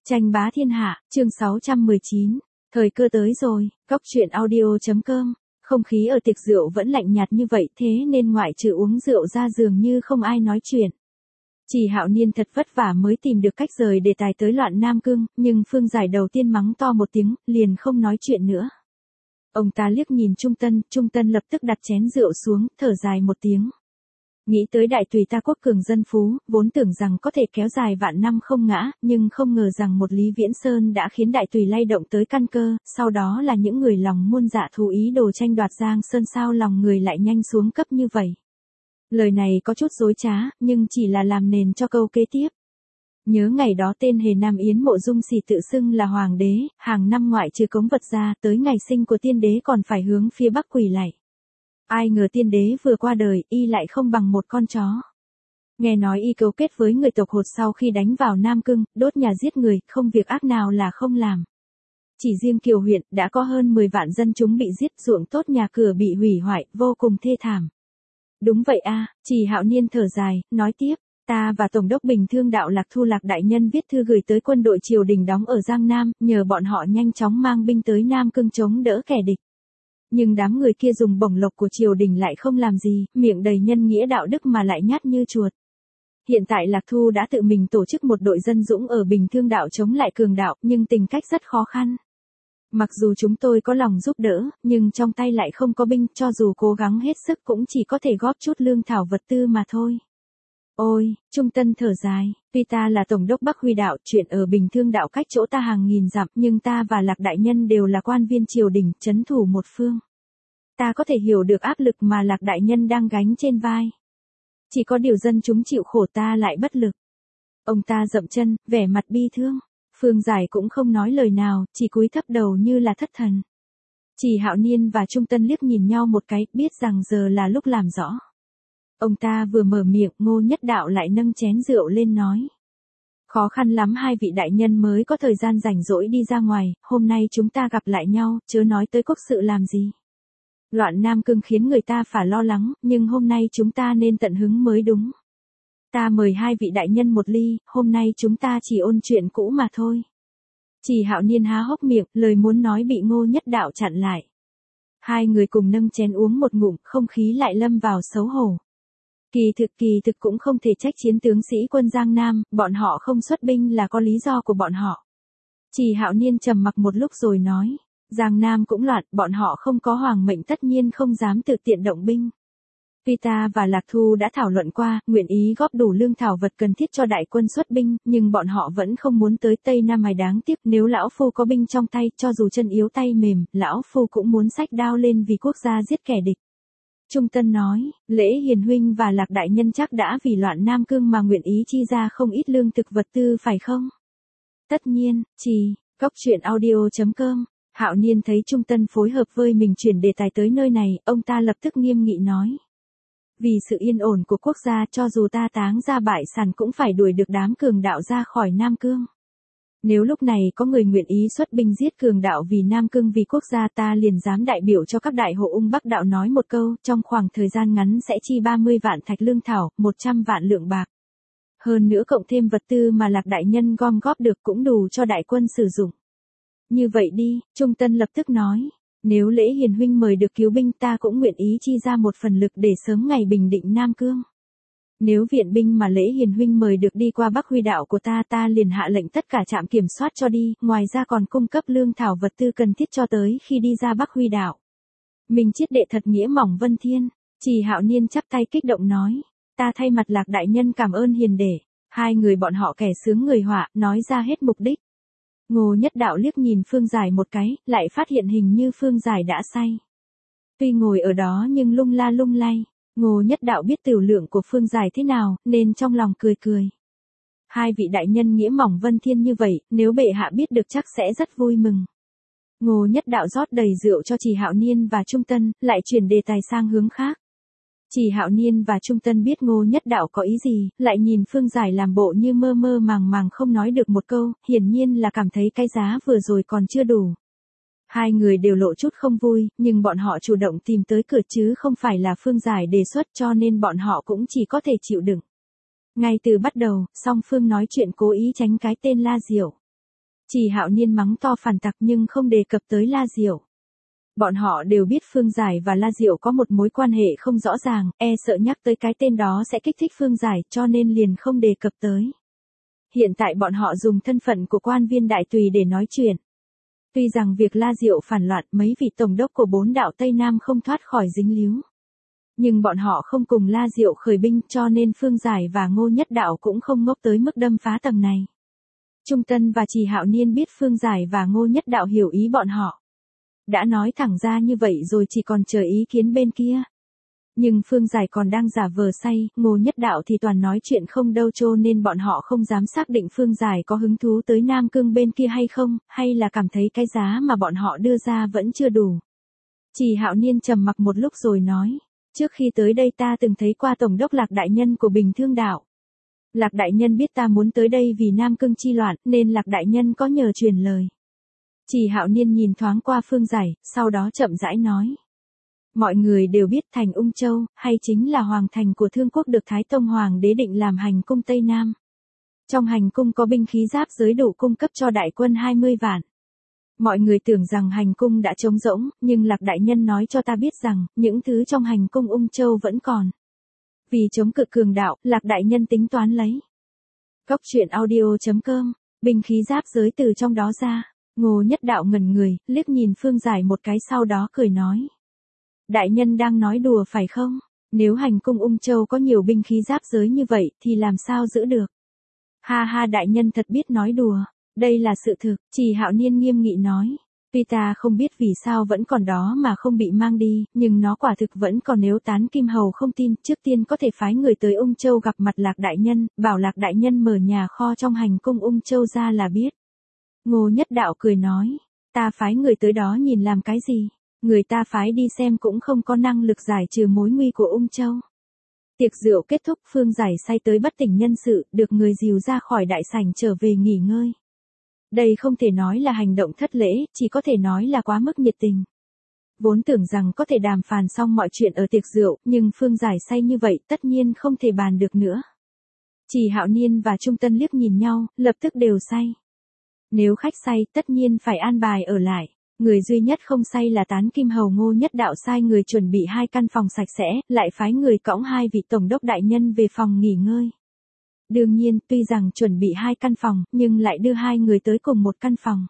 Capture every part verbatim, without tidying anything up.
Tranh bá thiên hạ, chương sáu trăm mười chín. Thời cơ tới rồi, góc truyện audio.com. Không khí ở tiệc rượu vẫn lạnh nhạt như vậy, thế nên ngoại trừ uống rượu ra dường như không ai nói chuyện. Chỉ Hạo Niên thật vất vả mới tìm được cách rời đề tài tới loạn Nam Cương, nhưng Phương Giải đầu tiên mắng to một tiếng, liền không nói chuyện nữa. Ông ta liếc nhìn Trung Tân, Trung Tân lập tức đặt chén rượu xuống, thở dài một tiếng. Nghĩ tới đại tùy ta quốc cường dân phú, vốn tưởng rằng có thể kéo dài vạn năm không ngã, nhưng không ngờ rằng một Lý Viễn Sơn đã khiến đại tùy lay động tới căn cơ, sau đó là những người lòng muôn dạ thú ý đồ tranh đoạt Giang Sơn, sao lòng người lại nhanh xuống cấp như vậy. Lời này có chút dối trá, nhưng chỉ là làm nền cho câu kế tiếp. Nhớ ngày đó tên hề Nam Yến Mộ Dung Xỉ tự xưng là hoàng đế, hàng năm ngoại trừ cống vật ra, tới ngày sinh của tiên đế còn phải hướng phía bắc quỳ lạy. Ai ngờ tiên đế vừa qua đời, y lại không bằng một con chó. Nghe nói y cấu kết với người tộc Hột sau khi đánh vào Nam Cương, đốt nhà giết người, không việc ác nào là không làm. Chỉ riêng Kiều huyện, đã có hơn mười vạn dân chúng bị giết, ruộng tốt nhà cửa bị hủy hoại, vô cùng thê thảm. Đúng vậy a, Chỉ Hạo Niên thở dài, nói tiếp, ta và Tổng đốc Bình Thương Đạo Lạc Thu Lạc đại nhân viết thư gửi tới quân đội triều đình đóng ở Giang Nam, nhờ bọn họ nhanh chóng mang binh tới Nam Cương chống đỡ kẻ địch. Nhưng đám người kia dùng bổng lộc của triều đình lại không làm gì, miệng đầy nhân nghĩa đạo đức mà lại nhát như chuột. Hiện tại Lạc Thu đã tự mình tổ chức một đội dân dũng ở Bình Thương Đạo chống lại cường đạo, nhưng tình cách rất khó khăn. Mặc dù chúng tôi có lòng giúp đỡ, nhưng trong tay lại không có binh, cho dù cố gắng hết sức cũng chỉ có thể góp chút lương thảo vật tư mà thôi. Ôi, Trung Tân thở dài, tuy ta là Tổng đốc Bắc Huy Đạo, chuyện ở Bình Thương Đạo cách chỗ ta hàng nghìn dặm, nhưng ta và Lạc đại nhân đều là quan viên triều đình, trấn thủ một phương. Ta có thể hiểu được áp lực mà Lạc đại nhân đang gánh trên vai. Chỉ có điều dân chúng chịu khổ ta lại bất lực. Ông ta dậm chân, vẻ mặt bi thương. Phương Giải cũng không nói lời nào, chỉ cúi thấp đầu như là thất thần. Chỉ Hạo Niên và Trung Tân liếc nhìn nhau một cái, biết rằng giờ là lúc làm rõ. Ông ta vừa mở miệng, Ngô Nhất Đạo lại nâng chén rượu lên nói. Khó khăn lắm hai vị đại nhân mới có thời gian rảnh rỗi đi ra ngoài, hôm nay chúng ta gặp lại nhau, chớ nói tới quốc sự làm gì. Loạn Nam Cương khiến người ta phải lo lắng, nhưng hôm nay chúng ta nên tận hứng mới đúng. Ta mời hai vị đại nhân một ly, hôm nay chúng ta chỉ ôn chuyện cũ mà thôi. Chỉ Hạo Niên há hốc miệng, lời muốn nói bị Ngô Nhất Đạo chặn lại. Hai người cùng nâng chén uống một ngụm, không khí lại lâm vào xấu hổ. Kỳ thực kỳ thực cũng không thể trách chiến tướng sĩ quân Giang Nam, bọn họ không xuất binh là có lý do của bọn họ. Chỉ Hạo Niên trầm mặc một lúc rồi nói, Giang Nam cũng loạn, bọn họ không có hoàng mệnh tất nhiên không dám tự tiện động binh. Tuy ta và Lạc Thu đã thảo luận qua, nguyện ý góp đủ lương thảo vật cần thiết cho đại quân xuất binh, nhưng bọn họ vẫn không muốn tới Tây Nam Hải đáng tiếc, nếu lão phu có binh trong tay, cho dù chân yếu tay mềm, lão phu cũng muốn xách đao lên vì quốc gia giết kẻ địch. Trung Tân nói, Lễ Hiền huynh và Lạc đại nhân chắc đã vì loạn Nam Cương mà nguyện ý chi ra không ít lương thực vật tư phải không? Tất nhiên, chỉ, góc truyện audio.com. Hạo Niên thấy Trung Tân phối hợp với mình chuyển đề tài tới nơi này, ông ta lập tức nghiêm nghị nói. Vì sự yên ổn của quốc gia, cho dù ta táng ra bại sản cũng phải đuổi được đám cường đạo ra khỏi Nam Cương. Nếu lúc này có người nguyện ý xuất binh giết cường đạo vì Nam Cương vì quốc gia, ta liền dám đại biểu cho các đại hộ ung Bắc đạo nói một câu, trong khoảng thời gian ngắn sẽ chi ba mươi vạn thạch lương thảo, một trăm vạn lượng bạc. Hơn nữa cộng thêm vật tư mà Lạc đại nhân gom góp được cũng đủ cho đại quân sử dụng. Như vậy đi, Trung Tân lập tức nói, nếu Lễ Hiền huynh mời được cứu binh ta cũng nguyện ý chi ra một phần lực để sớm ngày bình định Nam Cương. Nếu viện binh mà Lễ Hiền huynh mời được đi qua Bắc Huy Đạo của ta ta liền hạ lệnh tất cả trạm kiểm soát cho đi, ngoài ra còn cung cấp lương thảo vật tư cần thiết cho tới khi đi ra Bắc Huy Đạo. Mình chiết đệ thật nghĩa mỏng vân thiên, Chỉ Hạo Niên chắp tay kích động nói, ta thay mặt Lạc đại nhân cảm ơn hiền đệ. Hai người bọn họ kẻ sướng người họa, nói ra hết mục đích. Ngô Nhất Đạo liếc nhìn Phương Giải một cái, lại phát hiện hình như Phương Giải đã say. Tuy ngồi ở đó nhưng lung la lung lay. Ngô Nhất Đạo biết tiểu lượng của Phương Giải thế nào, nên trong lòng cười cười. Hai vị đại nhân nghĩa mỏng vân thiên như vậy, nếu bệ hạ biết được chắc sẽ rất vui mừng. Ngô Nhất Đạo rót đầy rượu cho Chỉ Hạo Niên và Trung Tân, lại chuyển đề tài sang hướng khác. Chỉ Hạo Niên và Trung Tân biết Ngô Nhất Đạo có ý gì, lại nhìn Phương Giải làm bộ như mơ mơ màng màng không nói được một câu, hiển nhiên là cảm thấy cái giá vừa rồi còn chưa đủ. Hai người đều lộ chút không vui, nhưng bọn họ chủ động tìm tới cửa chứ không phải là Phương Giải đề xuất, cho nên bọn họ cũng chỉ có thể chịu đựng. Ngay từ bắt đầu, song phương nói chuyện cố ý tránh cái tên La Diệu. Trì Hạo Niên mắng to phản tặc nhưng không đề cập tới La Diệu. Bọn họ đều biết Phương Giải và La Diệu có một mối quan hệ không rõ ràng, e sợ nhắc tới cái tên đó sẽ kích thích Phương Giải cho nên liền không đề cập tới. Hiện tại bọn họ dùng thân phận của quan viên đại tùy để nói chuyện. Tuy rằng việc La Diệu phản loạn mấy vị tổng đốc của bốn đạo Tây Nam không thoát khỏi dính líu. Nhưng bọn họ không cùng La Diệu khởi binh cho nên Phương Giải và Ngô Nhất Đạo cũng không ngốc tới mức đâm phá tầng này. Trung Tân và Trì Hạo Niên biết Phương Giải và Ngô Nhất Đạo hiểu ý bọn họ. Đã nói thẳng ra như vậy rồi chỉ còn chờ ý kiến bên kia. Nhưng Phương Giải còn đang giả vờ say, Ngô Nhất Đạo thì toàn nói chuyện không đâu cho nên bọn họ không dám xác định Phương Giải có hứng thú tới Nam Cương bên kia hay không, hay là cảm thấy cái giá mà bọn họ đưa ra vẫn chưa đủ. Trì Hạo Niên trầm mặc một lúc rồi nói, trước khi tới đây ta từng thấy qua Tổng đốc Lạc Đại Nhân của Bình Thương Đạo. Lạc Đại Nhân biết ta muốn tới đây vì Nam Cương chi loạn nên Lạc Đại Nhân có nhờ truyền lời. Trì Hạo Niên nhìn thoáng qua Phương Giải, sau đó chậm rãi nói. Mọi người đều biết thành Ung Châu, hay chính là hoàng thành của Thương Quốc được Thái Tông Hoàng đế định làm hành cung Tây Nam. Trong hành cung có binh khí giáp giới đủ cung cấp cho đại quân hai mươi vạn. Mọi người tưởng rằng hành cung đã trống rỗng, nhưng Lạc Đại Nhân nói cho ta biết rằng, những thứ trong hành cung Ung Châu vẫn còn. Vì chống cự cường đạo, Lạc Đại Nhân tính toán lấy. Góc truyện audio chấm com, binh khí giáp giới từ trong đó ra. Ngô Nhất Đạo ngẩn người, liếc nhìn Phương Giải một cái sau đó cười nói. Đại nhân đang nói đùa phải không? Nếu hành cung Ung Châu có nhiều binh khí giáp giới như vậy thì làm sao giữ được? Ha ha, đại nhân thật biết nói đùa. Đây là sự thực, Trì Hạo Niên nghiêm nghị nói. Tuy ta không biết vì sao vẫn còn đó mà không bị mang đi, nhưng nó quả thực vẫn còn, nếu Tán Kim Hầu không tin, trước tiên có thể phái người tới Ung Châu gặp mặt Lạc Đại Nhân, bảo Lạc Đại Nhân mở nhà kho trong hành cung Ung Châu ra là biết. Ngô Nhất Đạo cười nói, ta phái người tới đó nhìn làm cái gì? Người ta phái đi xem cũng không có năng lực giải trừ mối nguy của Ung Châu. Tiệc rượu kết thúc, Phương Giải say tới bất tỉnh nhân sự, được người dìu ra khỏi đại sảnh trở về nghỉ ngơi. Đây không thể nói là hành động thất lễ, chỉ có thể nói là quá mức nhiệt tình. Vốn tưởng rằng có thể đàm phán xong mọi chuyện ở tiệc rượu, nhưng Phương Giải say như vậy tất nhiên không thể bàn được nữa. Trì Hạo Niên và Trung Tân liếc nhìn nhau, lập tức đều say. Nếu khách say tất nhiên phải an bài ở lại. Người duy nhất không say là Tán Kim Hầu. Ngô Nhất Đạo sai người chuẩn bị hai căn phòng sạch sẽ, lại phái người cõng hai vị tổng đốc đại nhân về phòng nghỉ ngơi. Đương nhiên, tuy rằng chuẩn bị hai căn phòng, nhưng lại đưa hai người tới cùng một căn phòng.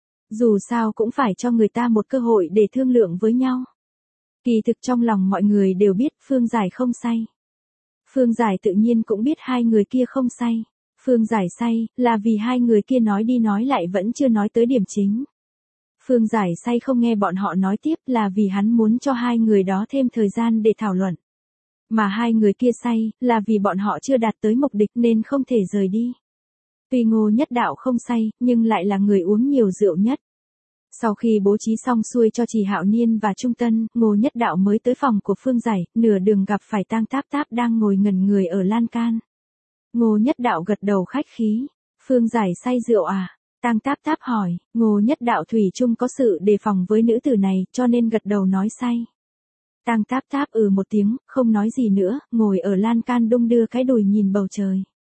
Dù sao cũng phải cho người ta một cơ hội để thương lượng với nhau. Kỳ thực trong lòng mọi người đều biết Phương Giải không say. Phương Giải tự nhiên cũng biết hai người kia không say. Phương Giải say, là vì hai người kia nói đi nói lại vẫn chưa nói tới điểm chính. Phương Giải say không nghe bọn họ nói tiếp là vì hắn muốn cho hai người đó thêm thời gian để thảo luận. Mà hai người kia say, là vì bọn họ chưa đạt tới mục đích nên không thể rời đi. Tuy Ngô Nhất Đạo không say, nhưng lại là người uống nhiều rượu nhất. Sau khi bố trí xong xuôi cho Trì Hạo Niên và Trung Tân, Ngô Nhất Đạo mới tới phòng của Phương Giải, nửa đường gặp phải Tang Táp Táp đang ngồi ngẩn người ở lan can. Ngô Nhất Đạo gật đầu khách khí. Phương Giải say rượu à? Tang Táp Táp hỏi. Ngô Nhất Đạo thủy chung có sự đề phòng với nữ tử này, cho nên gật đầu nói say. Tang Táp Táp ừ một tiếng, không nói gì nữa, ngồi ở lan can đung đưa cái đùi nhìn bầu trời.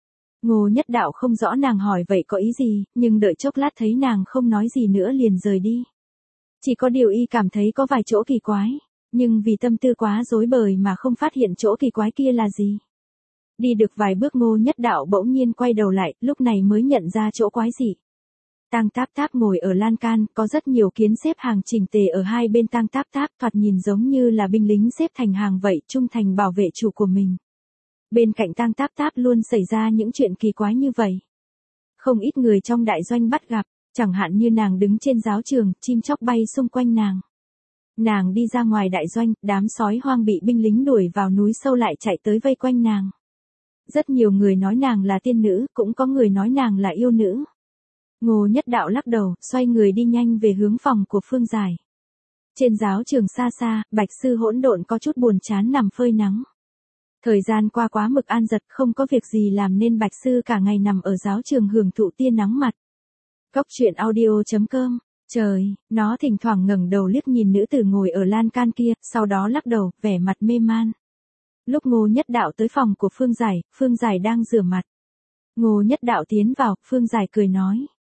Ngô Nhất Đạo không rõ nàng hỏi vậy có ý gì, nhưng đợi chốc lát thấy nàng không nói gì nữa liền rời đi. Chỉ có điều y cảm thấy có vài chỗ kỳ quái, nhưng vì tâm tư quá rối bời mà không phát hiện chỗ kỳ quái kia là gì. Đi được vài bước Ngô Nhất Đạo bỗng nhiên quay đầu lại, lúc này mới nhận ra chỗ quái dị. Tang Táp Táp ngồi ở lan can, có rất nhiều kiến xếp hàng chỉnh tề ở hai bên Tang Táp Táp, thoạt nhìn giống như là binh lính xếp thành hàng vậy, trung thành bảo vệ chủ của mình. Bên cạnh Tang Táp Táp luôn xảy ra những chuyện kỳ quái như vậy. Không ít người trong đại doanh bắt gặp, chẳng hạn như nàng đứng trên giáo trường, chim chóc bay xung quanh nàng. Nàng đi ra ngoài đại doanh, đám sói hoang bị binh lính đuổi vào núi sâu lại chạy tới vây quanh nàng. Rất nhiều người nói nàng là tiên nữ, cũng có người nói nàng là yêu nữ. Ngô Nhất Đạo lắc đầu, xoay người đi nhanh về hướng phòng của Phương Giải. Trên giáo trường xa xa, Bạch Sư Hỗn Độn có chút buồn chán nằm phơi nắng. Thời gian qua quá mực an giật, không có việc gì làm nên Bạch Sư cả ngày nằm ở giáo trường hưởng thụ tia nắng mặt. Góc truyện audio chấm com. Trời, nó thỉnh thoảng ngẩng đầu liếc nhìn nữ tử ngồi ở lan can kia, sau đó lắc đầu, vẻ mặt mê man. Lúc Ngô Nhất Đạo tới phòng của Phương Giải, Phương Giải đang rửa mặt. Ngô Nhất Đạo tiến vào, Phương Giải cười nói.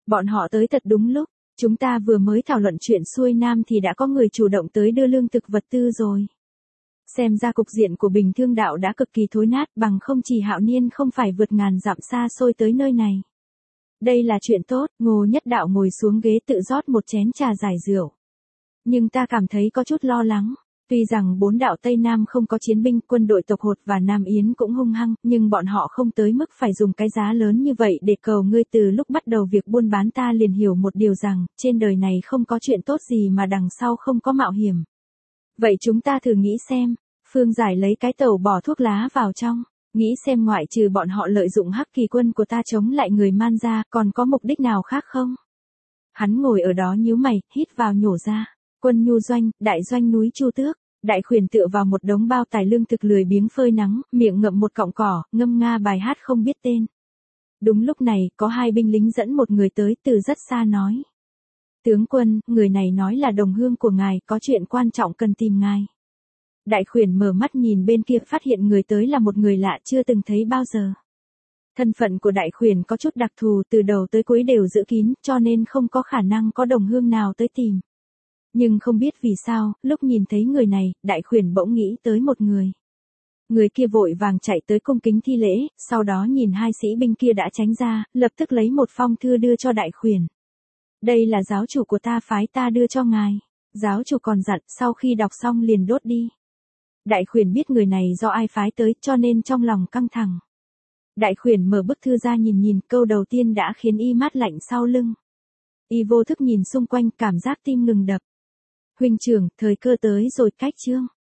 Bọn họ tới thật đúng lúc, chúng ta vừa mới thảo luận chuyện xuôi nam thì đã có người chủ động tới đưa lương thực vật tư rồi. Xem ra cục diện của Bình Thương đạo đã cực kỳ thối nát, bằng không chỉ Hạo Niên không phải vượt ngàn dặm xa xôi tới nơi này. Đây là chuyện tốt, Ngô Nhất Đạo ngồi xuống ghế tự rót một chén trà giải rượu. Nhưng ta cảm thấy có chút lo lắng. Tuy rằng bốn đạo Tây Nam không có chiến binh, quân đội tộc Hột và Nam Yến cũng hung hăng, nhưng bọn họ không tới mức phải dùng cái giá lớn như vậy để cầu ngươi. Từ lúc bắt đầu việc buôn bán ta liền hiểu một điều rằng, trên đời này không có chuyện tốt gì mà đằng sau không có mạo hiểm. Vậy chúng ta thử nghĩ xem, Phương Giải lấy cái tẩu bỏ thuốc lá vào trong, nghĩ xem ngoại trừ bọn họ lợi dụng Hắc Kỳ quân của ta chống lại người Man ra, còn có mục đích nào khác không? Hắn ngồi ở đó nhíu mày, hít vào nhổ ra. Quân nhu doanh, đại doanh núi Chu Tước, Đại Khuyển tựa vào một đống bao tải lương thực lười biếng phơi nắng, miệng ngậm một cọng cỏ, ngâm nga bài hát không biết tên. Đúng lúc này, có hai binh lính dẫn một người tới từ rất xa nói. Tướng quân, người này nói là đồng hương của ngài, có chuyện quan trọng cần tìm ngài. Đại Khuyển mở mắt nhìn bên kia, phát hiện người tới là một người lạ chưa từng thấy bao giờ. Thân phận của Đại Khuyển có chút đặc thù, từ đầu tới cuối đều giữ kín, cho nên không có khả năng có đồng hương nào tới tìm. Nhưng không biết vì sao, lúc nhìn thấy người này, Đại Khuyển bỗng nghĩ tới một người. Người kia vội vàng chạy tới cung kính thi lễ, sau đó nhìn hai sĩ binh kia đã tránh ra, lập tức lấy một phong thư đưa cho Đại Khuyển. Đây là giáo chủ của ta phái ta đưa cho ngài. Giáo chủ còn dặn sau khi đọc xong liền đốt đi. Đại Khuyển biết người này do ai phái tới, cho nên trong lòng căng thẳng. Đại Khuyển mở bức thư ra nhìn nhìn, câu đầu tiên đã khiến y mát lạnh sau lưng. Y vô thức nhìn xung quanh, cảm giác tim ngừng đập. Huynh trưởng, thời cơ tới rồi, cách chương.